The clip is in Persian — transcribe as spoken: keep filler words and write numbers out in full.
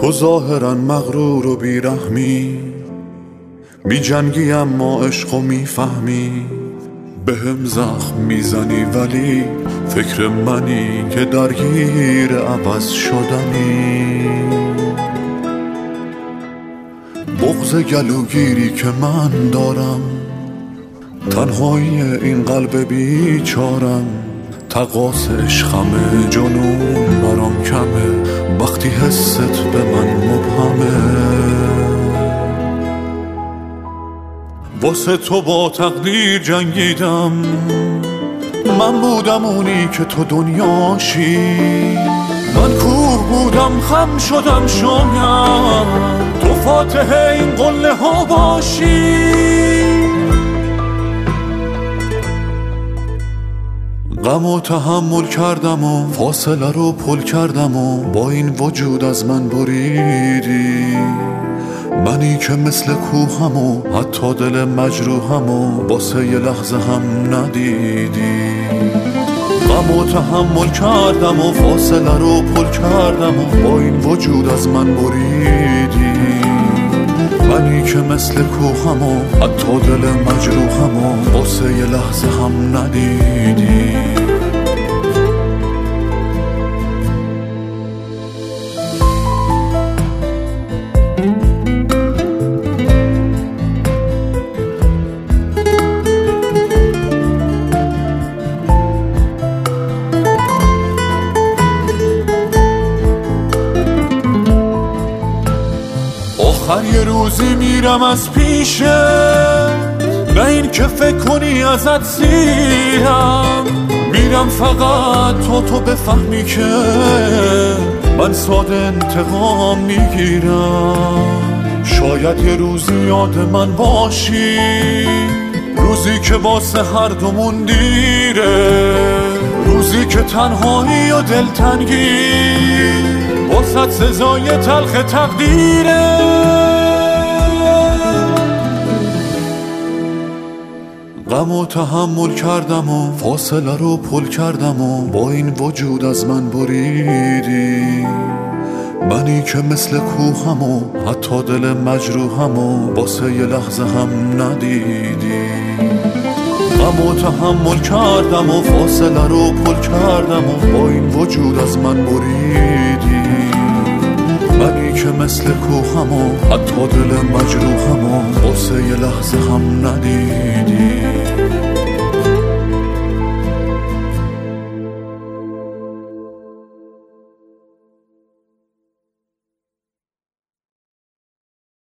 تو ظاهرا مغرور و بیرحمی، می جنگی اما عشقو می فهمی. به هم زخم میزنی ولی فکر منی که درگیر عوض شدنی. بغض گلوگیری که من دارم، تنهایی این قلب بیچارم. تقاص عشقمه جنون برام کمه، وقتی حست به من مبهمه. واسه تو با تقدیر جنگیدم، من بودم اونی که تو دنیاشی. من کوه بودم خم شدم شاید تو فاتح این قله ها باشی. غم و تحمل کردم و فاصله رو پل کردم و با این وجود از من بریدی. منی که مثل کوهم و حتی دل مجروحم و واسه یه لحظه هم ندیدی. غم و تحمل کردم و فاصله رو پل کردم و با این وجود از من بریدی. منی که مثل کوهم و حتی دل مجروحم و واسه یه لحظه هم ندیدی. آخر یه روزی میرم از پیشت، نه این که فکر کنی ازت سیرم. میرم فقط تو تو بفهمی که من ساده انتقام میگیرم. شاید یه روزی یاد من باشی، روزی که واسه هر دومون دیره. روزی که تنهایی و دلتنگی واسه سزای تلخ تقدیره. غم و تحمل کردم و فاصله رو پل کردم و با این وجود از من بریدی. منی که مثل کوهم و حتی دل مجروحم و واسه یه لحظه هم ندیدی. غم و تحمل کردم و فاصله رو پل کردم و با این وجود از من بریدی. منی که مثل کوهم و حتی دل مجروحم و واسه یه لحظه هم ندیدی.